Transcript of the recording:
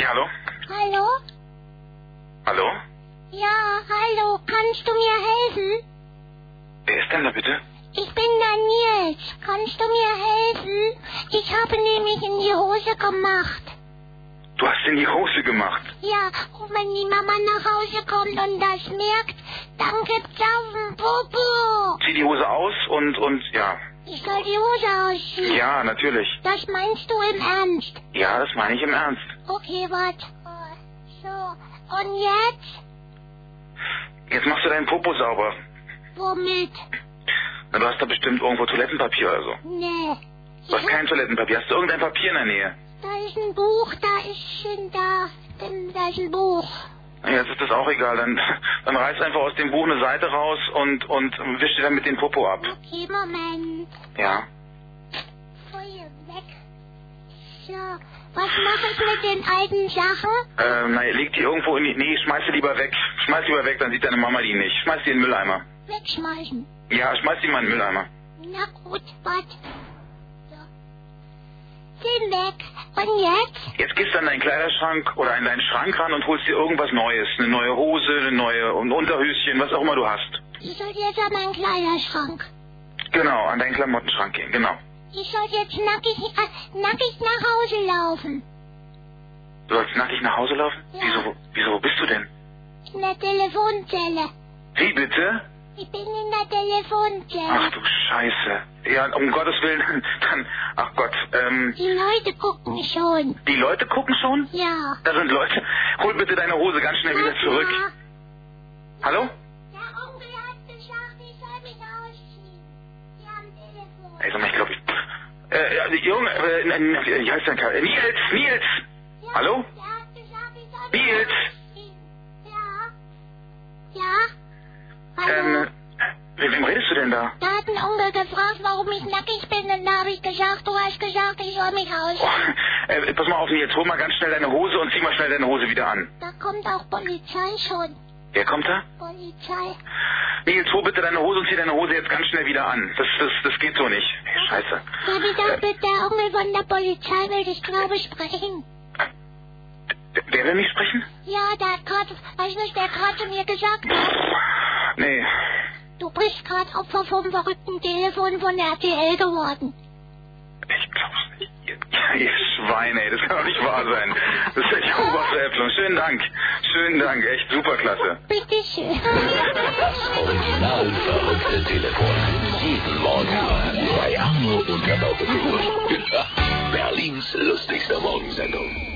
Ja, hallo? Hallo? Hallo? Ja, hallo, kannst du mir helfen? Wer ist denn da bitte? Ich bin der Nils. Kannst du mir helfen? Ich habe nämlich in die Hose gemacht. Du hast in die Hose gemacht. Ja, und wenn die Mama nach Hause kommt und das merkt, dann gibt's auf den Popo. Zieh die Hose aus und ja. Ich soll die Hose ausziehen. Ja, natürlich. Das meinst du im Ernst? Ja, das meine ich im Ernst. Okay, warte. So, und jetzt? Jetzt machst du deinen Popo sauber. Womit? Na, du hast da bestimmt irgendwo Toilettenpapier oder so. Nee. Du hast kein Toilettenpapier. Hast du irgendein Papier in der Nähe? Da ist ein Buch, da ist ein Buch. Ja, jetzt ist das auch egal. Dann reiß einfach aus dem Buch eine Seite raus und wisch dir dann mit dem Popo ab. Okay, Moment. Ja. Folie weg. So, was mache ich mit den alten Sachen? Na, leg die irgendwo in die... Nee, schmeiß die lieber weg. Schmeiß lieber weg, dann sieht deine Mama die nicht. Schmeiß die in den Mülleimer. Wegschmeißen. Ja, schmeiß die mal in den Mülleimer. Na gut, warte. So. Den weg. Und jetzt? Jetzt gehst du an deinen Kleiderschrank oder in deinen Schrank ran und holst dir irgendwas Neues. Eine neue Hose, ein Unterhöschen, was auch immer du hast. Ich soll jetzt an meinen Kleiderschrank. Genau, an deinen Klamottenschrank gehen, genau. Ich soll jetzt nackig nach Hause laufen. Du sollst nackig nach Hause laufen? Ja. Wieso, wo bist du denn? In der Telefonzelle. Wie bitte? Ich bin in der Telefonzelle. Ach du Scheiße. Ja, um Gottes Willen, dann, ach Gott, Die Leute gucken schon. die Leute gucken schon? Ja. Da sind Leute. Hol bitte deine Hose ganz schnell wieder zurück. Der Hallo? Onkel hat gesagt, ich soll mich ausziehen. Die am Telefon. Ey, sag mal, ich glaube, Junge, wie heißt dein Kerl? Nils! Ja, Hallo? der hat gesagt, ich soll mich Nils! ausziehen. Ja? Ja? Hallo? Mit wem redest du denn da? Da hat ein Onkel gefragt, warum ich nackig bin. Und da habe ich gesagt, du hast gesagt, ich soll mich ausziehen. Oh, pass mal auf, Nils, hol mal ganz schnell deine Hose und zieh mal schnell deine Hose wieder an. Da kommt auch Polizei schon. Wer kommt da? Polizei. Nils, hol bitte deine Hose und zieh deine Hose jetzt ganz schnell wieder an. Das geht so nicht. Hey, Scheiße. Darf ich auch mit der Onkel von der Polizei will ich glaube sprechen? Wer will mich sprechen? Ja, der hat gerade, weißt du, der gerade zu mir gesagt hat, Nee. du bist gerade Opfer vom verrückten Telefon von RTL geworden. Ich glaub's nicht. Ihr Schweine, ey, das kann doch nicht wahr sein. Das ist echt Oberveräpplung. Schönen Dank, echt superklasse. Bitteschön. Original verrückte Telefon. Jeden Morgen bei Arno und der Berlins lustigster Morgensendung.